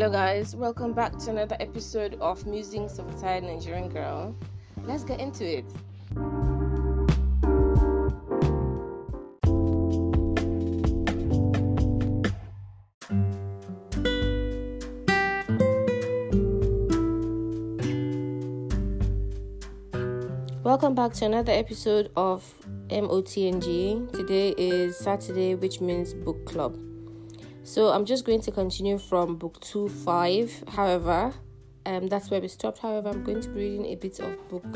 Hello guys, welcome back to another episode of Musings of a Tired Nigerian Girl. Let's get into it. Welcome back to another episode of MOTNG. Today is Saturday, which means book club. So I'm just going to continue from book 2.5. However, that's where we stopped. However, I'm going to be reading a bit of book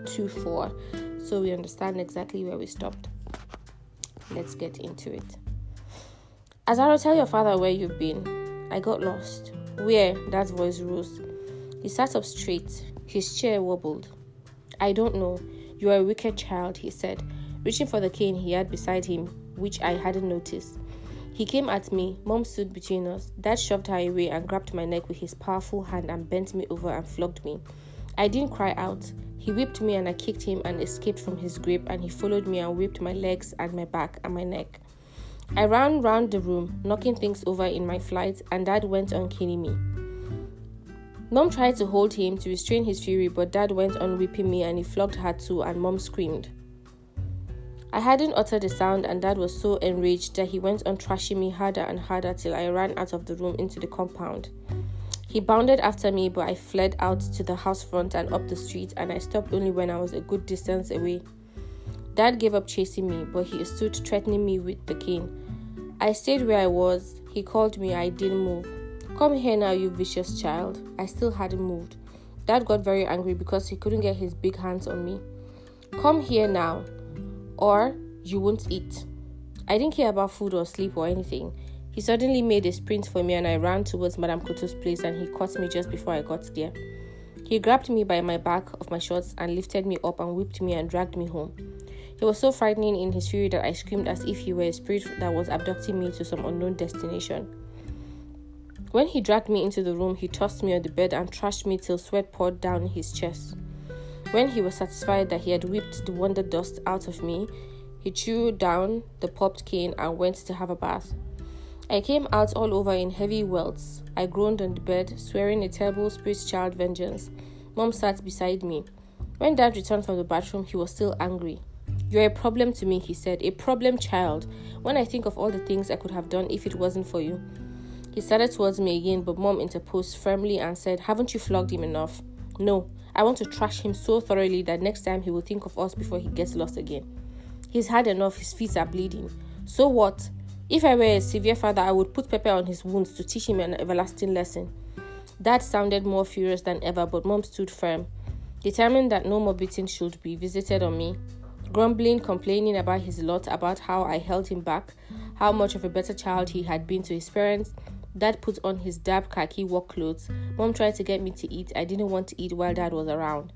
2.4 so we understand exactly where we stopped. Let's get into it. Azaro, tell your father where you've been. I got lost. Where? That voice rose. He sat up straight. His chair wobbled. I don't know. You are a wicked child, he said, reaching for the cane he had beside him, which I hadn't noticed. He came at me. Mom stood between us. Dad shoved her away and grabbed my neck with his powerful hand and bent me over and flogged me. I didn't cry out. He whipped me and I kicked him and escaped from his grip, and he followed me and whipped my legs and my back and my neck. I ran round the room, knocking things over in my flight, and Dad went on caning me. Mom tried to hold him to restrain his fury, but Dad went on whipping me and he flogged her too, and Mom screamed. I hadn't uttered a sound, and Dad was so enraged that he went on thrashing me harder and harder till I ran out of the room into the compound. He bounded after me, but I fled out to the house front and up the street, and I stopped only when I was a good distance away. Dad gave up chasing me, but he stood threatening me with the cane. I stayed where I was. He called me. I didn't move. Come here now, you vicious child. I still hadn't moved. Dad got very angry because he couldn't get his big hands on me. Come here now, or you won't eat. I didn't care about food or sleep or anything. He suddenly made a sprint for me and I ran towards Madame Koto's place, and he caught me just before I got there. He grabbed me by my back of my shorts and lifted me up and whipped me and dragged me home. He was so frightening in his fury that I screamed as if he were a spirit that was abducting me to some unknown destination. When he dragged me into the room, he tossed me on the bed and thrashed me till sweat poured down his chest. When he was satisfied that he had whipped the wonder dust out of me, he threw down the popped cane and went to have a bath. I came out all over in heavy welts. I groaned on the bed, swearing a terrible spirit-child vengeance. Mom sat beside me. When Dad returned from the bathroom, he was still angry. You're a problem to me, he said. A problem child. When I think of all the things I could have done if it wasn't for you. He started towards me again, but Mom interposed firmly and said, haven't you flogged him enough? No, I want to trash him so thoroughly that next time he will think of us before he gets lost again. He's had enough, his feet are bleeding. So what? If I were a severe father, I would put pepper on his wounds to teach him an everlasting lesson. Dad sounded more furious than ever, but Mom stood firm, determined that no more beating should be visited on me. Grumbling, complaining about his lot, about how I held him back, how much of a better child he had been to his parents. Dad put on his dab khaki work clothes. Mom tried to get me to eat. I didn't want to eat while Dad was around.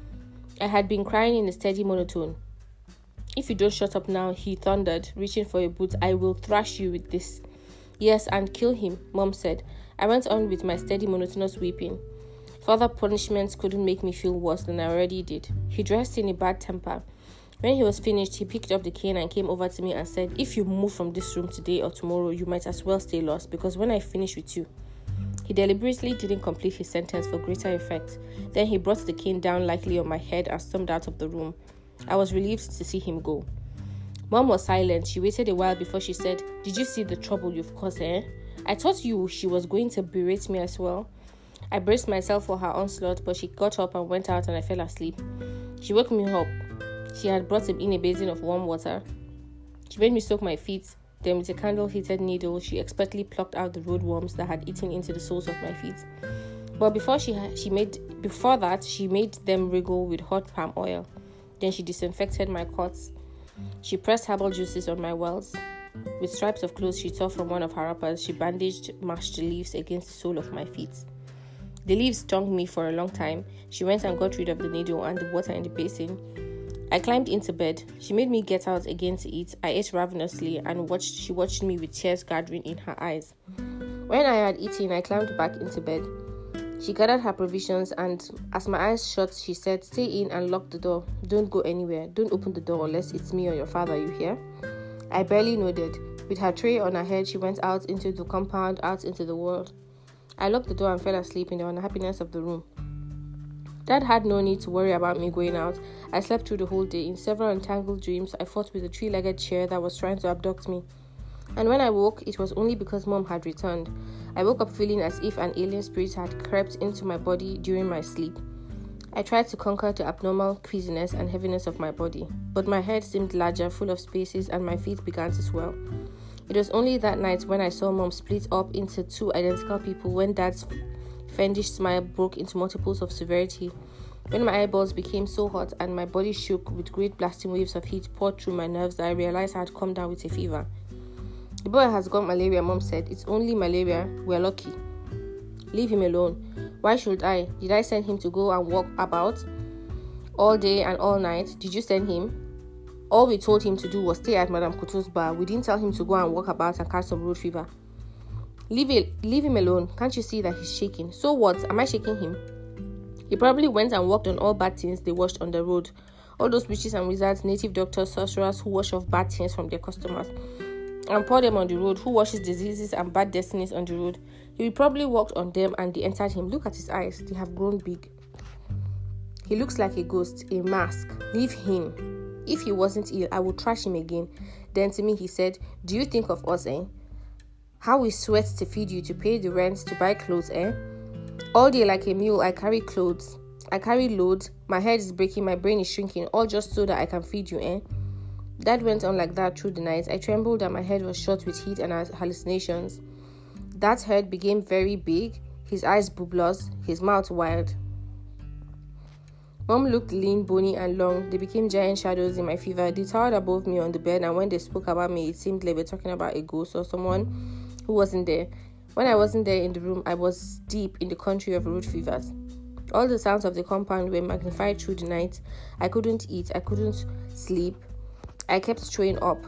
I had been crying in a steady monotone. If you don't shut up now, he thundered, reaching for a boot, I will thrash you with this. Yes, and kill him, Mom said. I went on with my steady monotonous weeping. Further punishments couldn't make me feel worse than I already did. He dressed in a bad temper. When he was finished, he picked up the cane and came over to me and said, if you move from this room today or tomorrow, you might as well stay lost, because when I finish with you. He deliberately didn't complete his sentence for greater effect. Then he brought the cane down lightly on my head and stormed out of the room. I was relieved to see him go. Mom was silent. She waited a while before she said, did you see the trouble you've caused, eh? I thought she was going to berate me as well. I braced myself for her onslaught, but she got up and went out and I fell asleep. She woke me up. She had brought him in a basin of warm water. She made me soak my feet. Then with a candle-heated needle, she expertly plucked out the roadworms that had eaten into the soles of my feet. But before that, she made them wriggle with hot palm oil. Then she disinfected my cuts. She pressed herbal juices on my welts. With stripes of clothes she tore from one of her wrappers, she mashed the leaves against the sole of my feet. The leaves stung me for a long time. She went and got rid of the needle and the water in the basin. I climbed into bed. She made me get out again to eat. I ate ravenously and she watched me with tears gathering in her eyes. When I had eaten, I climbed back into bed. She gathered her provisions and, as my eyes shut, she said, stay in and lock the door. Don't go anywhere. Don't open the door unless it's me or your father, you hear? I barely nodded. With her tray on her head, she went out into the compound, out into the world. I locked the door and fell asleep in the unhappiness of the room. Dad had no need to worry about me going out. I slept through the whole day. In several entangled dreams, I fought with a three-legged chair that was trying to abduct me. And when I woke, it was only because Mom had returned. I woke up feeling as if an alien spirit had crept into my body during my sleep. I tried to conquer the abnormal queasiness and heaviness of my body, but my head seemed larger, full of spaces, and my feet began to swell. It was only that night when I saw Mom split up into two identical people when Dad's fiendish smile broke into multiples of severity. When my eyeballs became so hot and my body shook with great blasting waves of heat poured through my nerves that I realized I had come down with a fever. The boy has got malaria, Mom said. It's only malaria. We're lucky. Leave him alone. Why should I? Did I send him to go and walk about all day and all night? Did you send him? All we told him to do was stay at Madame Couture's bar. We didn't tell him to go and walk about and catch some road fever. Leave him alone. Can't you see that he's shaking? So what? Am I shaking him? He probably went and walked on all bad things they washed on the road. All those witches and wizards, native doctors, sorcerers who wash off bad things from their customers and pour them on the road, who washes diseases and bad destinies on the road. He probably walked on them and they entered him. Look at his eyes. They have grown big. He looks like a ghost, a mask. Leave him. If he wasn't ill, I would trash him again. Then to me he said, do you think of us, eh? How we sweat to feed you, to pay the rent, to buy clothes, eh? All day like a mule, I carry clothes. I carry loads. My head is breaking, my brain is shrinking, all just so that I can feed you, eh? That went on like that through the night. I trembled and my head was shot with heat and hallucinations. Dad's head became very big, his eyes bulbous, his mouth wild. Mom looked lean, bony, and long. They became giant shadows in my fever. They towered above me on the bed, and when they spoke about me, it seemed like they were talking about a ghost or someone who wasn't there. When I wasn't there in the room, I was deep in the country of road fevers. All the sounds of the compound were magnified through the night. I couldn't eat. I couldn't sleep. I kept throwing up.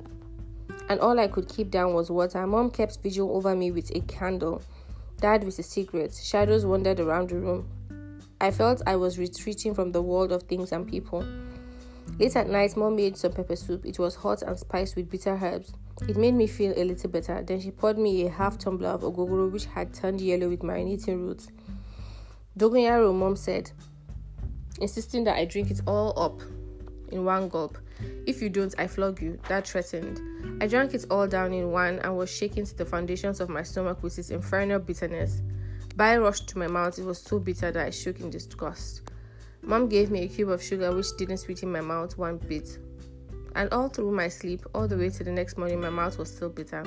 And all I could keep down was water. Mom kept vigil over me with a candle. Dad with a cigarette. Shadows wandered around the room. I felt I was retreating from the world of things and people. Late at night, Mom made some pepper soup. It was hot and spiced with bitter herbs. It made me feel a little better. Then she poured me a half tumbler of ogogoro which had turned yellow with marinating roots. Dogonyaro, Mom said, insisting that I drink it all up in one gulp. If you don't, I flog you, Dad threatened. I drank it all down in one and was shaken to the foundations of my stomach with its infernal bitterness. Bile rushed to my mouth. It was so bitter that I shook in disgust. Mom gave me a cube of sugar which didn't sweeten my mouth one bit. And all through my sleep, all the way to the next morning, my mouth was still bitter.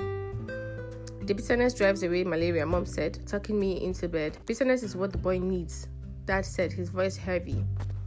The bitterness drives away malaria, Mom said, tucking me into bed. Bitterness is what the boy needs, Dad said, his voice heavy.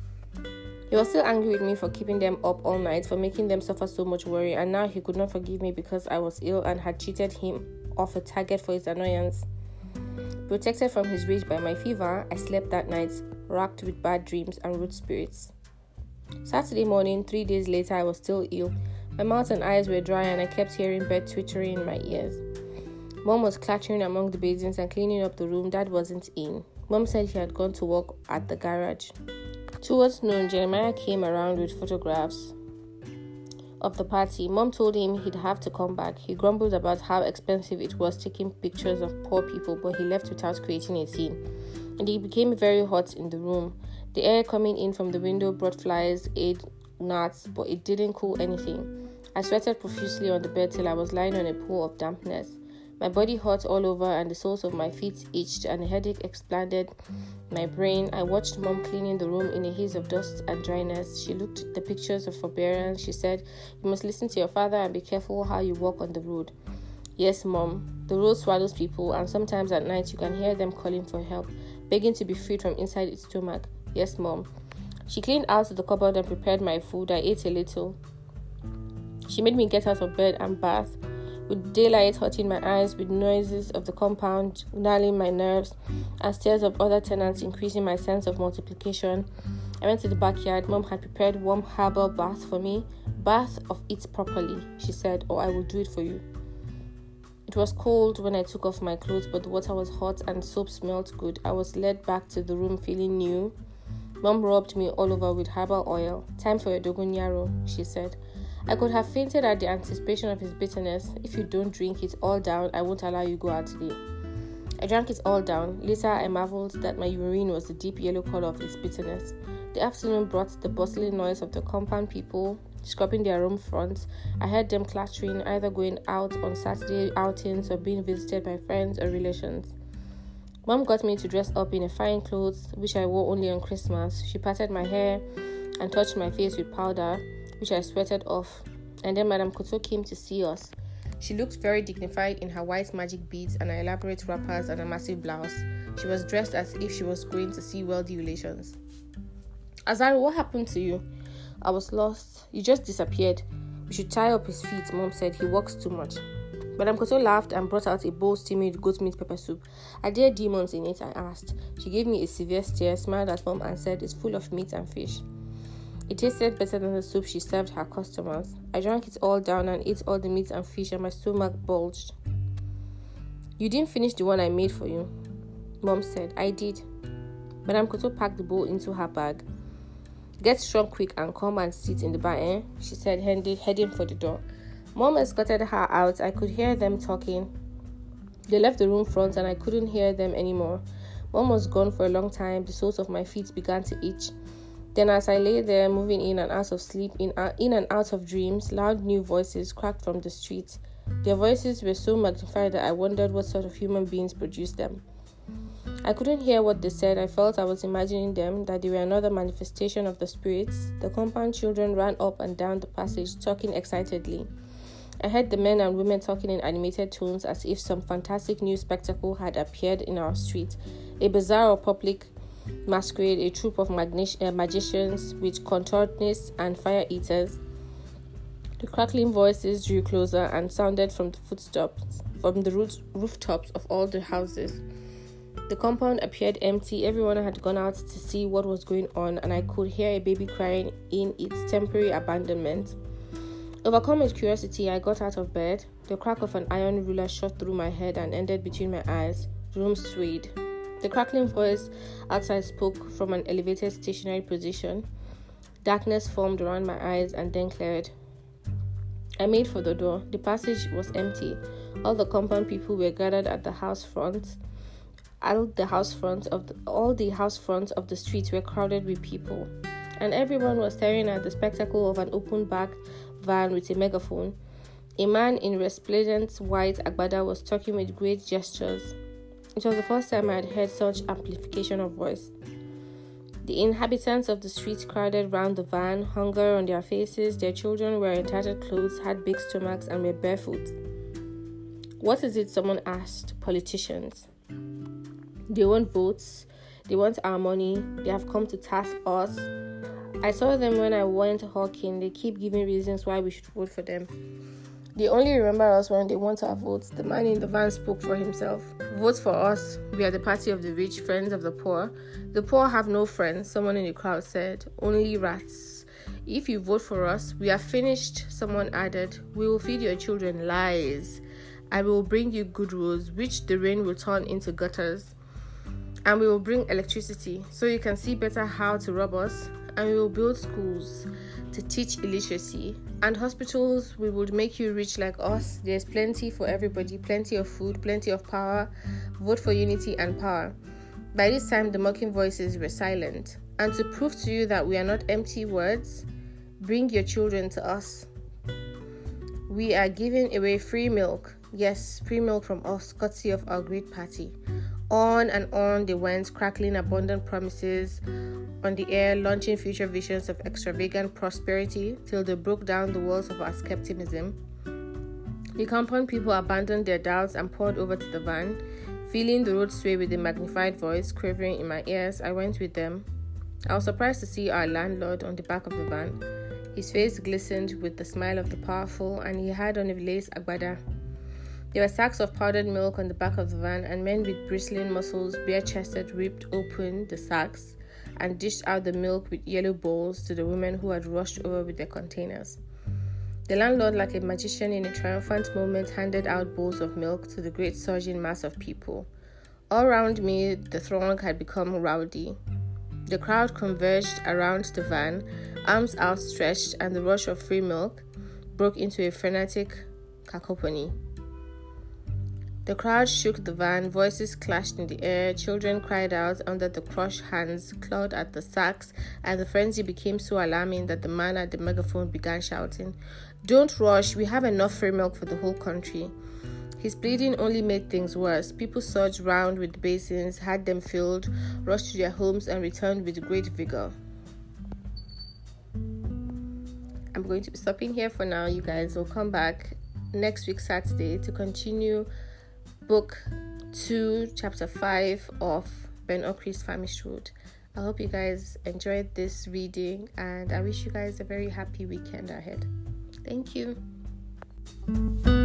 He was still angry with me for keeping them up all night, for making them suffer so much worry, and now he could not forgive me because I was ill and had cheated him of a target for his annoyance. Protected from his rage by my fever, I slept that night, racked with bad dreams and root spirits. Saturday morning, 3 days later, I was still ill. My mouth and eyes were dry and I kept hearing birds twittering in my ears. Mom was clattering among the basins and cleaning up the room. Dad wasn't in. Mom said he had gone to work at the garage. Towards noon, Jeremiah came around with photographs of the party. Mom told him he'd have to come back. He grumbled about how expensive it was taking pictures of poor people, but he left without creating a scene. And it became very hot in the room. The air coming in from the window brought flies, ate gnats, but it didn't cool anything. I sweated profusely on the bed till I was lying on a pool of dampness. My body hurt all over and the soles of my feet itched and a headache expanded my brain. I watched Mom cleaning the room in a haze of dust and dryness. She looked at the pictures of forbearance. She said, "You must listen to your father and be careful how you walk on the road." Yes, Mom. The road swallows people and sometimes at night you can hear them calling for help, begging to be freed from inside its stomach. Yes, Mom. She cleaned out the cupboard and prepared my food. I ate a little. She made me get out of bed and bath. With daylight hurting my eyes, with noises of the compound gnarling my nerves, and stares of other tenants increasing my sense of multiplication, I went to the backyard. Mom had prepared warm herbal bath for me. "Bath of it properly," she said, "or I will do it for you." It was cold when I took off my clothes, but the water was hot and soap smelled good. I was led back to the room feeling new. Mom rubbed me all over with herbal oil. "Time for your dogonyaro," she said. I could have fainted at the anticipation of his bitterness. "If you don't drink it all down, I won't allow you go out today." I drank it all down. Later, I marveled that my urine was the deep yellow color of its bitterness. The afternoon brought the bustling noise of the compound people scrubbing their room fronts. I heard them clattering, either going out on Saturday outings or being visited by friends or relations. Mom got me to dress up in a fine clothes, which I wore only on Christmas. She patted my hair and touched my face with powder, which I sweated off. And then Madame Koto came to see us. She looked very dignified in her white magic beads and her elaborate wrappers and a massive blouse. She was dressed as if she was going to see wealthy relations. Azaru, what happened to you? I was lost. You just disappeared. We should tie up his feet, Mom said. He works too much. Madame Koto laughed and brought out a bowl steaming with goat meat pepper soup. Are there demons in it? I asked. She gave me a severe stare, smiled at Mom and said, it's full of meat and fish. It tasted better than the soup she served her customers. I drank it all down and ate all the meat and fish and my stomach bulged. You didn't finish the one I made for you, Mom said. I did. Madame Koto packed the bowl into her bag. Get strong quick and come and sit in the bar, she said, heading for the door. Mom escorted her out. I could hear them talking. They left the room front and I couldn't hear them anymore. Mom was gone for a long time. The soles of my feet began to itch. Then as I lay there, moving in and out of sleep, in and out of dreams, loud new voices cracked from the street. Their voices were so magnified that I wondered what sort of human beings produced them. I couldn't hear what they said. I felt I was imagining them, that they were another manifestation of the spirits. The compound children ran up and down the passage, talking excitedly. I heard the men and women talking in animated tones as if some fantastic new spectacle had appeared in our street. A bazaar or public masquerade, a troupe of magicians with contortionists and fire eaters. The crackling voices drew closer and sounded from the rooftops of all the houses. The compound appeared empty. Everyone had gone out to see what was going on, and I could hear a baby crying in its temporary abandonment. Overcome with curiosity, I got out of bed. The crack of an iron ruler shot through my head and ended between my eyes. The room swayed. The crackling voice outside spoke from an elevated stationary position. Darkness formed around my eyes and then cleared. I made for the door. The passage was empty. All the compound people were gathered at the house front. All the house fronts of the streets were crowded with people, and everyone was staring at the spectacle of an open-back van with a megaphone. A man in resplendent white agbada was talking with great gestures. It was the first time I had heard such amplification of voice. The inhabitants of the streets crowded round the van, hunger on their faces. Their children were in tattered clothes, had big stomachs, and were barefoot. What is it? Someone asked. Politicians. They want votes. They want our money. They have come to task us. I saw them when I went hawking. They keep giving reasons why we should vote for them. They only remember us when they want our votes. The man in the van spoke for himself. Vote for us. We are the party of the rich, friends of the poor. The poor have no friends, someone in the crowd said. Only rats. If you vote for us, we are finished, someone added. We will feed your children lies. I will bring you good roads, which the rain will turn into gutters. And we will bring electricity, so you can see better how to rob us. And we will build schools to teach illiteracy. And hospitals, we would make you rich like us. There's plenty for everybody, plenty of food, plenty of power. Vote for unity and power. By this time, the mocking voices were silent. And to prove to you that we are not empty words, bring your children to us. We are giving away free milk. Yes, free milk from us, courtesy of our great party. On and on they went, crackling abundant promises on the air, launching future visions of extravagant prosperity till they broke down the walls of our skepticism. The compound people abandoned their doubts and poured over to the van. Feeling the road sway with a magnified voice quavering in my ears, I went with them. I was surprised to see our landlord on the back of the van. His face glistened with the smile of the powerful, and he had on a lace agbada. There were sacks of powdered milk on the back of the van, and men with bristling muscles, bare-chested, ripped open the sacks and dished out the milk with yellow bowls to the women who had rushed over with their containers. The landlord, like a magician in a triumphant moment, handed out bowls of milk to the great surging mass of people. All round me, the throng had become rowdy. The crowd converged around the van, arms outstretched, and the rush of free milk broke into a frenetic cacophony. The crowd shook the van, voices clashed in the air, children cried out under the crushed hands clawed at the sacks, and the frenzy became so alarming that the man at the megaphone began shouting, "Don't rush, we have enough free milk for the whole country." His pleading only made things worse. People surged round with basins, had them filled, rushed to their homes, and returned with great vigor. I'm going to be stopping here for now. You guys will come back next week, Saturday, to continue Book 2, Chapter 5 of Ben Okri's Famished Road. I hope you guys enjoyed this reading, and I wish you guys a very happy weekend ahead. Thank you.